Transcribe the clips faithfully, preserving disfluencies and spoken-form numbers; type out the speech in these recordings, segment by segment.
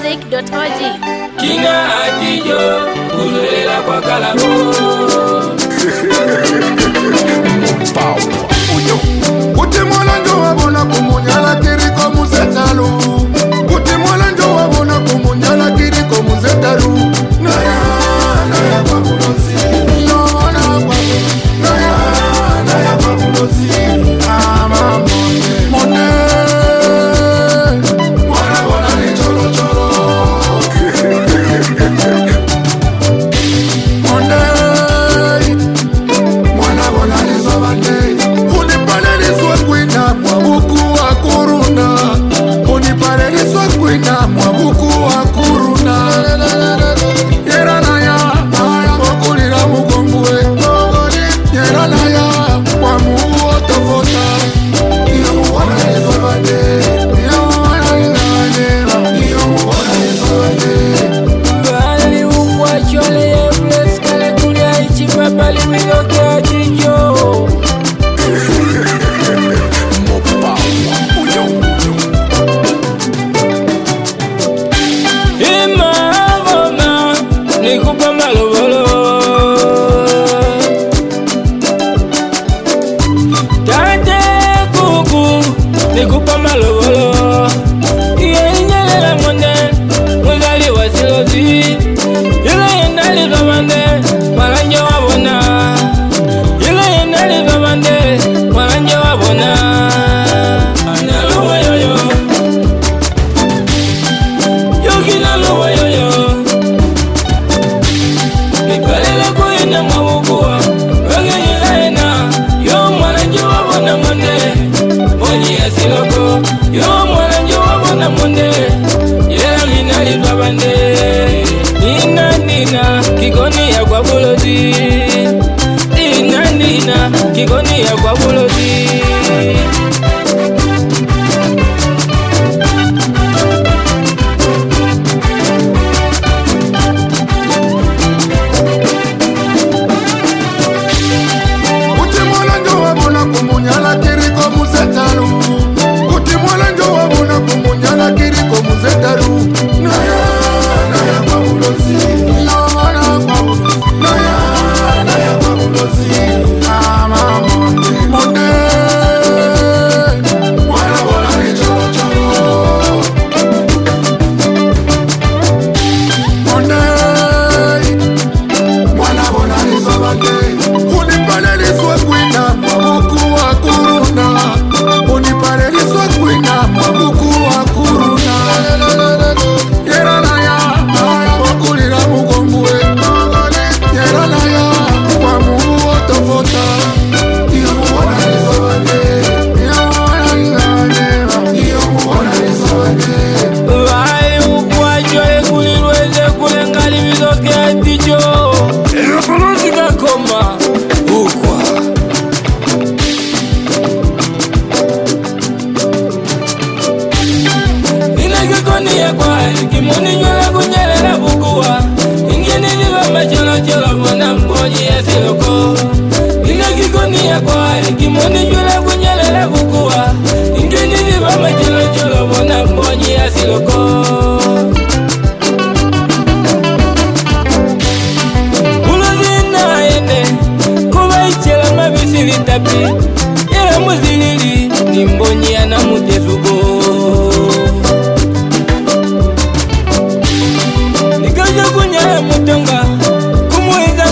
music dot org. Kina adijo kuzulela kwa kalabo Kuti mwalanjo wabona kumunyala kiriko muzetalu Kuti mwalanjo wabona kumunyala kiriko muzetalu Naya, naya kwa kulozi Naya, naya, naya kwa kulozi Ama mwone Mwone Mwana wana ni cholo cholo Mwone Mwana wana ni sobande Mwabuku wa kuruna Unipareliswa kwina mwabuku wa kuruna Yera na ya Wakulira mugongwe Yera na ya Kwa muhu otofota Iyo muwana nizobande Iyo muwana nizobande Iyo muwana nizobande Bali ukwa chole ye bles kale kulia ichi papali migoke ajijo Nikupa malobolo Tate kuku Nikupa malobolo Iye inyelela mwende Mwezali wasilozi Ile yendali babande Maranje wabona Ile yendali babande Maranje wabona Naluwa yoyo Yogi naluwa yoyo Nikalele kuina mawukua Wageni ina Yo mwana njuwa wana mwende Mwenye ya siloko Yo mwana njuwa wana mwende Yela mina lipa bande Nina nina Kikoni ya kwa bulozi Nina nina Kikoni ya kwa bulozi Kumunyala kiriko muzetalu Kuti mwalanjo wabona kumunyala kiriko muzetalu Naya, naya kwa ulozi Naya, kwa ulozi Naya, naya kwa ulozi Ama mwone Mwone Mwana wana ni cholo cholo Mwone Mwana wana ni sobande Unipale liswe kwina mwabuku wa kuruna Unipareliswa kwina mwabuku wa kuruna Yera na ya Wakulira mugongwe Yera na ya Kwa muhu otofota Iyo muwana nizobande Iyo muwana nizobande Iyo muwana nizobande Vai ukwa chole kulilweze kulengali mizoke atijo Iyo kuluzi kakoma Ukwa Kikoni ya kwa Kimuni nyola kunyelela bukua Ingeni liva macholo cholo Mwana mboji ya siloko Ina kikoni ya kwa Kimuni nyola kunyelela bukua Ingeni liva macholo cholo Mwana mboji ya siloko Ulozi na ende Kuba ichela mabisili tapi Ila muzilili Nimbonyi ya na mutezuko Kunyala mutonga Kumuiza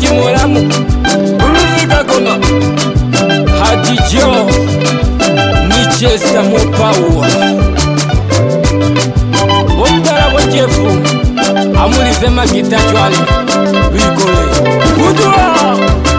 George Muramu Uluzika Goma Hadijo Nichesa Mupawa Bongara Bojefu Amulize Magita Chwali Wikole Udua